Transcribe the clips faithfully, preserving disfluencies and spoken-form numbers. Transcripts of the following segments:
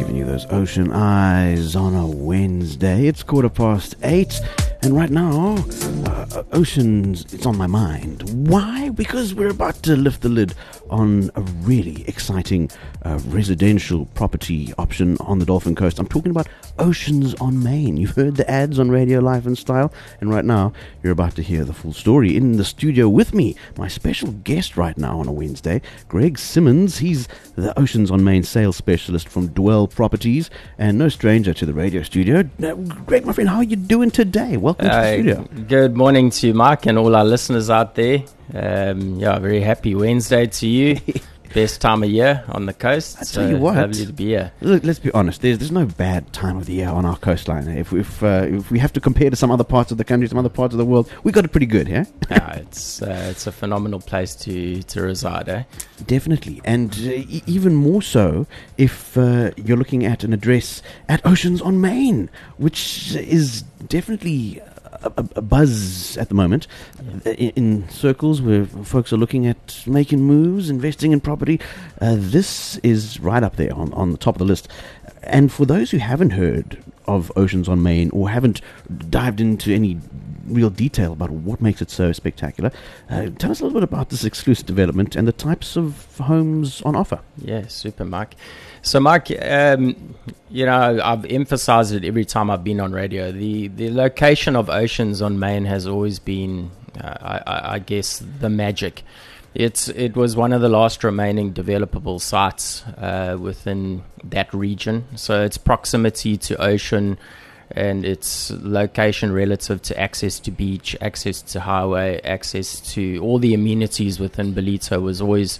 Giving you those ocean eyes on a Wednesday. It's quarter past eight, and right now, uh, oceans, it's on my mind. Why? Because we're about to lift the lid on a really exciting uh, residential property option on the Dolphin Coast. I'm talking about Oceans on Main. You've heard the ads on Radio Life and Style, and right now, you're about to hear the full story. In the studio with me, my special guest right now on a Wednesday, Greg Simmons. He's the Oceans on Main sales specialist from Dwell Properties, and no stranger to the radio studio. Uh, Greg, my friend, how are you doing today? Welcome uh, to the studio. Good morning to you, Mike, and all our listeners out there. Um, yeah, very happy Wednesday to you. Best time of year on the coast. I tell so you what, lovely to be here. Look, let's be honest. There's there's no bad time of the year on our coastline. If if uh, if we have to compare to some other parts of the country, some other parts of the world, we got it pretty good, yeah. yeah, it's uh, it's a phenomenal place to to reside, eh? Definitely, and uh, e- even more so if uh, you're looking at an address at Oceans on Main, which is definitely A, a buzz at the moment yeah. in, in circles where folks are looking at making moves, investing in property. Uh, this is right up there on, on the top of the list. And for those who haven't heard of Oceans on Main or haven't dived into any real detail about what makes it so spectacular, uh, tell us a little bit about this exclusive development and the types of homes on offer. Yeah, super, Mike. So, Mike, um, you know, I've emphasized it every time I've been on radio. The the location of Oceans on Main has always been, uh, I, I guess, the magic. It's It was one of the last remaining developable sites uh, within that region. So its proximity to ocean and its location relative to access to beach, access to highway, access to all the amenities within Ballito was always...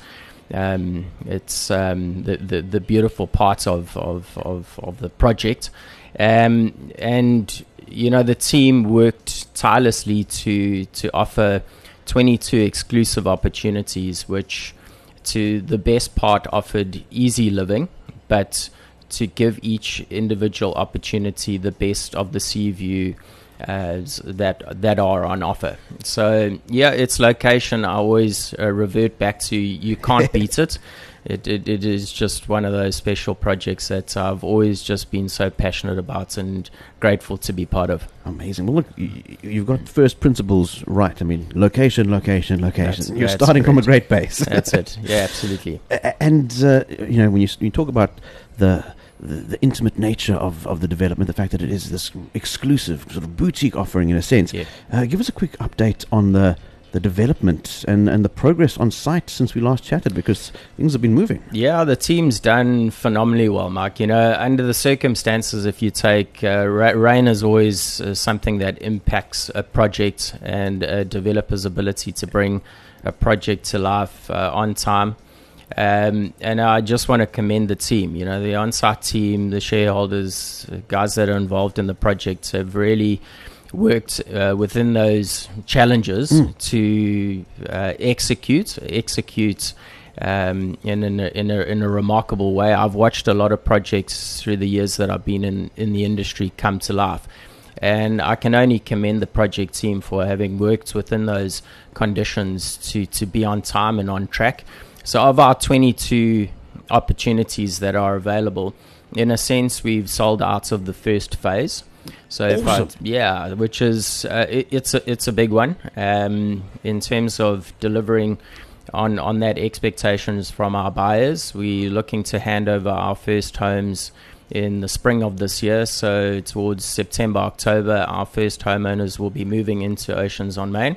Um, it's um, the, the the beautiful part of of, of, of the project, um, and you know the team worked tirelessly to to offer twenty-two exclusive opportunities, which to the best part offered easy living, but to give each individual opportunity the best of the sea view as that that are on offer. So yeah, its location I always uh, revert back to. You can't beat it. It, it. It is just one of those special projects that I've always just been so passionate about and grateful to be part of. Amazing. Well, look, you've got first principles right. I mean, location, location, location. That's, You're that's starting great. from a great base. That's it. Yeah, absolutely. And uh, you know, when you you talk about the The, the intimate nature of, of the development, the fact that it is this exclusive sort of boutique offering in a sense. Yeah. Uh, give us a quick update on the the development and, and the progress on site since we last chatted, because things have been moving. Yeah, the team's done phenomenally well, Mark. You know, under the circumstances, if you take uh, ra- rain is always uh, something that impacts a project and a developer's ability to bring a project to life uh, on time. Um, and I just want to commend the team, you know, the on-site team, the shareholders, the guys that are involved in the project have really worked uh, within those challenges mm. to uh, execute, execute um, in, in, a, in, a, in a remarkable way. I've watched a lot of projects through the years that I've been in, in the industry come to life. And I can only commend the project team for having worked within those conditions to, to be on time and on track. So of our twenty-two opportunities that are available, in a sense, we've sold out of the first phase. So if I, yeah, which is uh, it, it's a it's a big one um, in terms of delivering on on that expectations from our buyers. We're looking to hand over our first homes in the spring of this year. So towards September, October, our first homeowners will be moving into Oceans on Main.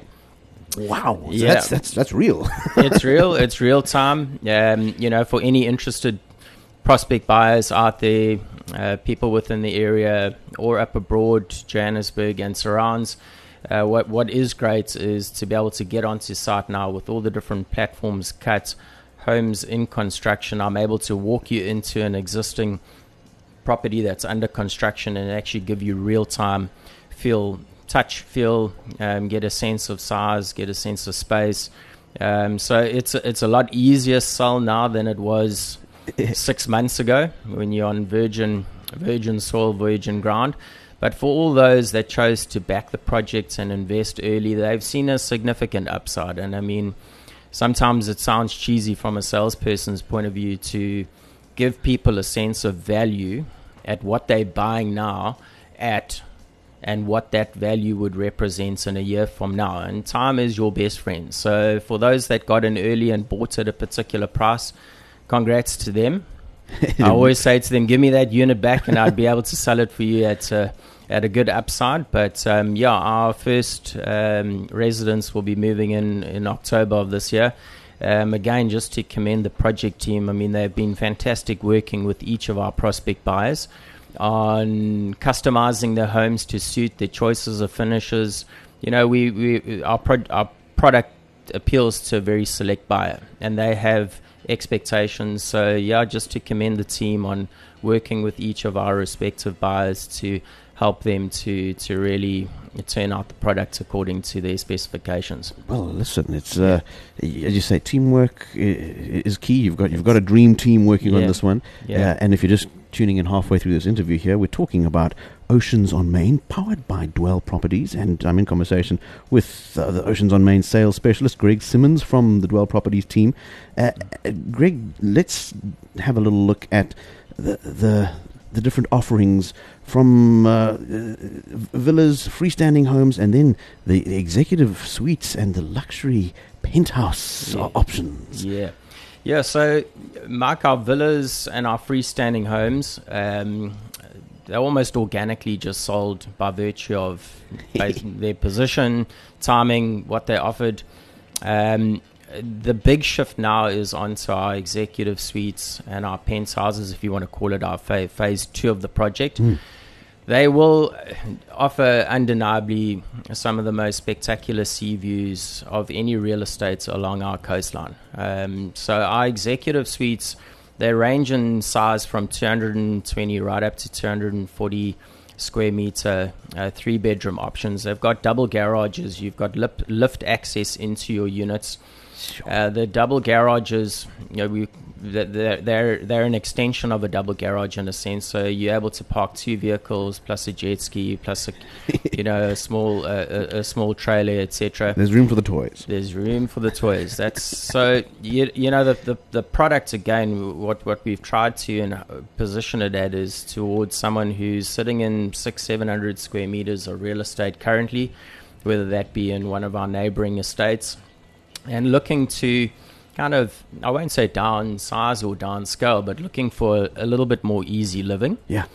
Wow, so yeah. that's that's that's real. It's real. It's real time. Um, you know, for any interested prospect buyers out there, uh, people within the area or up abroad, Johannesburg and surrounds. Uh, what what is great is to be able to get onto site now with all the different platforms cut, homes in construction. I'm able to walk you into an existing property that's under construction and actually give you real time feel. touch, feel, um, get a sense of size, get a sense of space. Um, so it's a, it's a lot easier sell now than it was six months ago when you're on virgin virgin soil, virgin ground. But for all those that chose to back the projects and invest early, they've seen a significant upside. And I mean, sometimes it sounds cheesy from a salesperson's point of view to give people a sense of value at what they're buying now at and what that value would represent in a year from now. And time is your best friend. So for those that got in early and bought at a particular price, congrats to them. I always say to them, give me that unit back and I'd be able to sell it for you at a, at a good upside. But um, yeah, our first um, residents will be moving in in October of this year. Um, again, just to commend the project team. I mean, they've been fantastic working with each of our prospect buyers on customizing their homes to suit their choices of finishes. You know, we, we our, pro- our product appeals to a very select buyer, and they have expectations. So yeah, just to commend the team on working with each of our respective buyers to help them to to really turn out the products according to their specifications. Well, listen, it's uh, as you say, teamwork is key. You've got you've got a dream team working yeah. on this one. Yeah. Uh, and if you're just tuning in halfway through this interview here, we're talking about Oceans on Main, powered by Dwell Properties, and I'm in conversation with uh, the Oceans on Main sales specialist, Greg Simmons, from the Dwell Properties team. Uh, uh, Greg, let's have a little look at the the, the different offerings from uh, villas, freestanding homes, and then the, the executive suites and the luxury penthouse yeah. options. Yeah. Yeah, so Mark, our villas and our freestanding homes, um, they're almost organically just sold by virtue of their position, timing, what they offered. Um, the big shift now is onto our executive suites and our penthouses, if you want to call it our fa- phase two of the project. Mm. They will offer undeniably some of the most spectacular sea views of any real estate along our coastline. Um, so our executive suites, they range in size from two hundred twenty right up to two hundred forty square meter, uh, three bedroom options. They've got double garages. You've got lip, lift access into your units. Uh, the double garages, you know, we they're, they're they're an extension of a double garage in a sense. So you're able to park two vehicles plus a jet ski plus a you know a small uh, a, a small trailer, et cetera. There's room for the toys. There's room for the toys. That's so you you know the, the the product again. What what we've tried to and position it at is towards someone who's sitting in six seven hundred square meters of real estate currently, whether that be in one of our neighboring estates, and looking to kind of, I won't say downsize or downscale, but looking for a little bit more easy living. Yeah.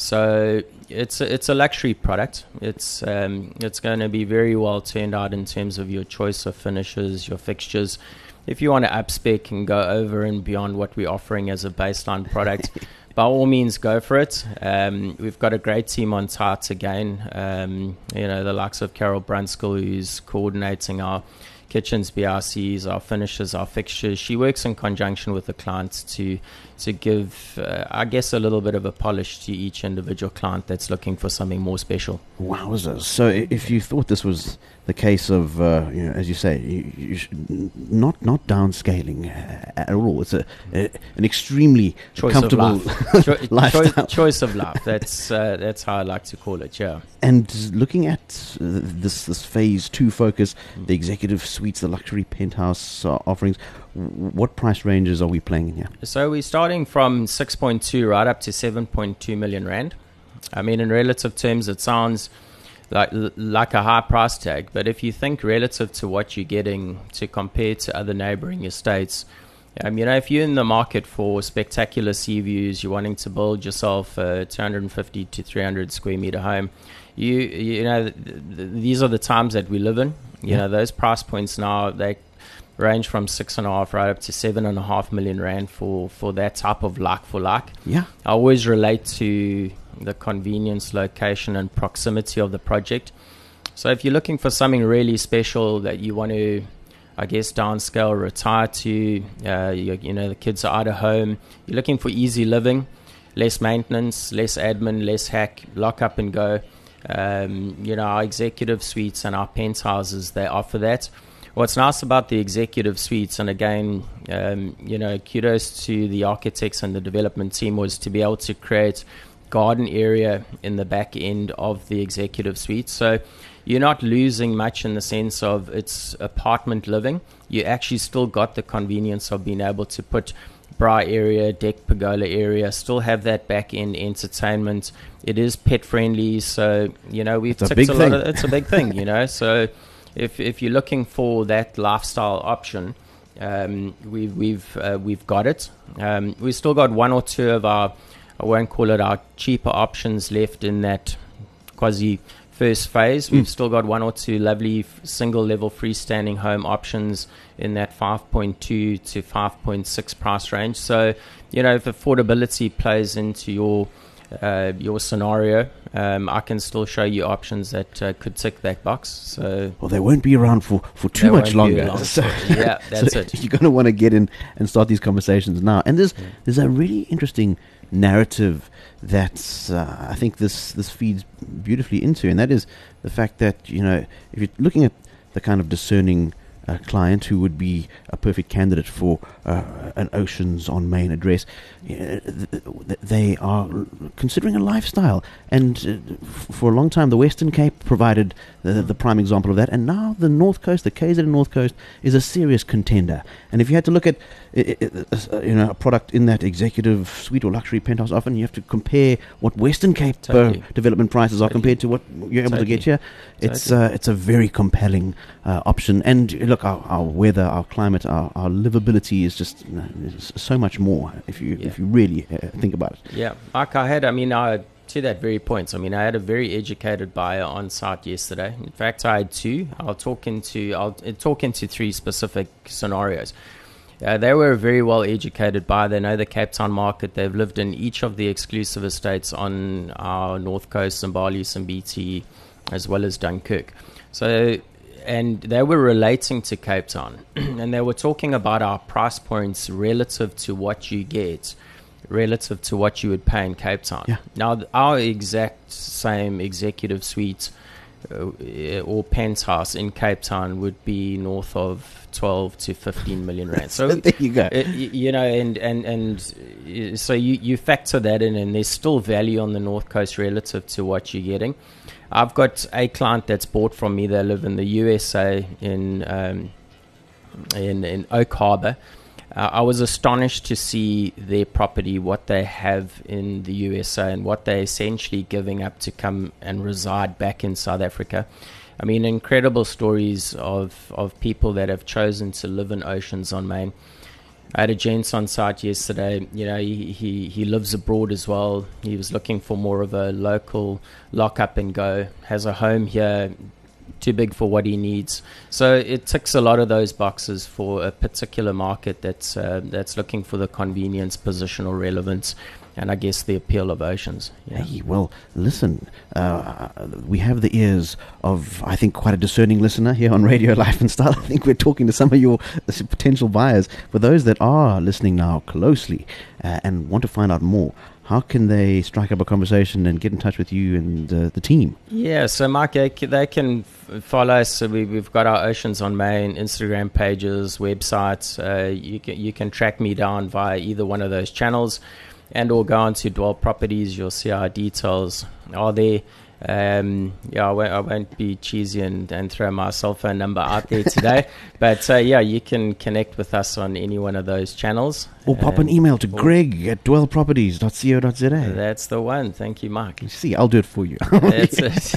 So it's a, it's a luxury product. It's um, it's going to be very well turned out in terms of your choice of finishes, your fixtures. If you want to upspec and go over and beyond what we're offering as a baseline product, by all means, go for it. Um, we've got a great team on site again. Um, you know, the likes of Carol Brunskill, who's coordinating our kitchens, B R Cs, our finishes, our fixtures. She works in conjunction with the clients to to give, uh, I guess, a little bit of a polish to each individual client that's looking for something more special. Wowzers. So if you thought this was the case of, uh, you know, as you say, you, you should not not downscaling at all. It's a, a an extremely choice comfortable of life. Cho- lifestyle. Choice, choice of life. That's uh, that's how I like to call it. Yeah. And looking at uh, this this phase two focus, the executive suites, the luxury penthouse uh, offerings, what price ranges are we playing in here? So we're starting from six point two right up to seven point two million rand. I mean, in relative terms, it sounds like like a high price tag, but if you think relative to what you're getting to compare to other neighboring estates, um, you know, if you're in the market for spectacular sea views, you're wanting to build yourself a two hundred fifty to three hundred square meter home, you you know, th- th- these are the times that we live in. You yeah. know, those price points now, they range from six and a half right up to seven and a half million rand for, for that type of like for like. Yeah. I always relate to the convenience, location, and proximity of the project. So if you're looking for something really special that you want to, I guess, downscale, retire to, uh, you, you know, the kids are out of home, you're looking for easy living, less maintenance, less admin, less hack, lock up and go. Um, you know, our executive suites and our penthouses, they offer that. What's nice about the executive suites, and again, um, you know, kudos to the architects and the development team, was to be able to create garden area in the back end of the executive suite. So you're not losing much in the sense of it's apartment living. You actually still got the convenience of being able to put bra area, deck pergola area, still have that back end entertainment. It is pet friendly, so you know we've it's a ticked big a thing. lot of, it's a big thing, you know. So if if you're looking for that lifestyle option, um, we, we've uh, we've got it. Um, we've still got one or two of our, I won't call it our cheaper options left in that quasi first phase. We've mm. still got one or two lovely f- single level freestanding home options in that five point two to five point six price range. So, you know, if affordability plays into your uh, your scenario, um, I can still show you options that uh, could tick that box. So, well, they won't be around for, for too they much won't be longer. long. So, yeah, that's so it. You're going to want to get in and start these conversations now. And there's Yeah. there's a really interesting narrative that uh, I think this this feeds beautifully into, and that is the fact that, you know, if you're looking at the kind of discerning uh, client who would be a perfect candidate for uh, an Oceans on Main address, uh, th- they are considering a lifestyle. And uh, f- for a long time, the Western Cape provided the, the prime example of that, and now the North Coast, the K Z N North Coast, is a serious contender. And if you had to look at I- I- uh, you know, a product in that executive suite or luxury penthouse, often you have to compare what Western Cape Totally. uh, development prices are Totally. compared to what you're able Totally. to get here. It's Totally. uh, it's a very compelling uh, option. And uh, look, our, our weather, our climate, our, our livability is just uh, is so much more if you Yeah. if you really uh, think about it. Yeah, Mark, I had, I mean, I, to that very point, I mean, I had a very educated buyer on site yesterday. In fact, I had two. I'll talk into, I'll uh, talk into three specific scenarios. Uh, they were a very well educated buyer. They know the Cape Town market. They've lived in each of the exclusive estates on our North Coast, Zimbabwe, Simbiti, as well as Dunkirk. So, and they were relating to Cape Town, and they were talking about our price points relative to what you get, relative to what you would pay in Cape Town. Yeah. Now, th- our exact same executive suite uh, or penthouse in Cape Town would be north of twelve to fifteen million rand. So there you go. uh, y- you know, and and and uh, so you you factor that in, and there's still value on the North Coast relative to what you're getting. I've got a client that's bought from me. They live in the U S A in um, in in Oak Harbor. Uh, I was astonished to see their property, what they have in the U S A, and what they're essentially giving up to come and reside back in South Africa. I mean, incredible stories of, of people that have chosen to live in Oceans on Main. I had a gent on site yesterday. You know, he, he, he lives abroad as well. He was looking for more of a local lock up and go, has a home here, too big for what he needs. So it ticks a lot of those boxes for a particular market that's uh, that's looking for the convenience, positional relevance, and I guess the appeal of Oceans. Yeah. Hey, well, listen, uh, we have the ears of, I think, quite a discerning listener here on Radio Life and Style. I think we're talking to some of your uh, potential buyers. For those that are listening now closely uh, and want to find out more, how can they strike up a conversation and get in touch with you and uh, the team? Yeah, so Mark, they c- they can f- follow us. So we, we've got our Oceans on Main Instagram pages, websites. Uh, you can you can track me down via either one of those channels, and or go on to Dwell Properties. You'll see our details are there. Um, yeah, I won't, I won't be cheesy and, and throw my cell phone number out there today. But uh, yeah, you can connect with us on any one of those channels. Or pop an email to greg at dwell properties dot co dot za. That's the one. Thank you, Mark. You see, I'll do it for you. That's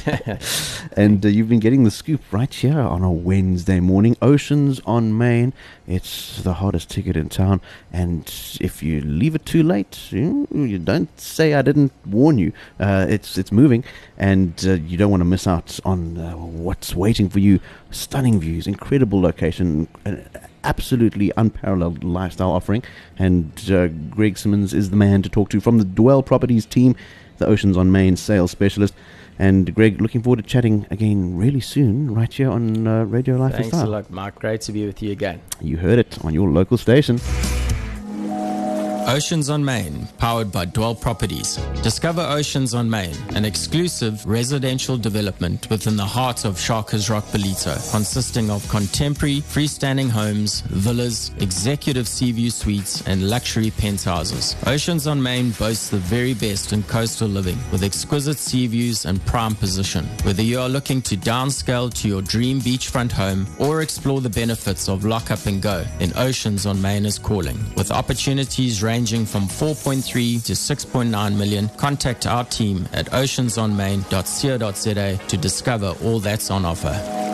it. And uh, you've been getting the scoop right here on a Wednesday morning. Oceans on Main. It's the hottest ticket in town. And if you leave it too late, you, you don't say I didn't warn you. Uh, it's it's moving, and uh, you don't want to miss out on uh, what's waiting for you. Stunning views, incredible location, an absolutely unparalleled lifestyle offering. And uh, Greg Simmons is the man to talk to from the Dwell Properties team, the Oceans on Main sales specialist. And Greg, looking forward to chatting again really soon, right here on uh, Radio Life and Thanks Style. a lot, Mark. Great to be with you again. You heard it on your local station. Oceans on Main, powered by Dwell Properties. Discover Oceans on Main, an exclusive residential development within the heart of Sharkers Rock Belito, consisting of contemporary freestanding homes, villas, executive sea view suites, and luxury penthouses. Oceans on Main boasts the very best in coastal living, with exquisite sea views and prime position. Whether you are looking to downscale to your dream beachfront home or explore the benefits of lock up and go, then Oceans on Main is calling. With opportunities ranging from four point three to six point nine million, contact our team at oceans on main dot co dot za to discover all that's on offer.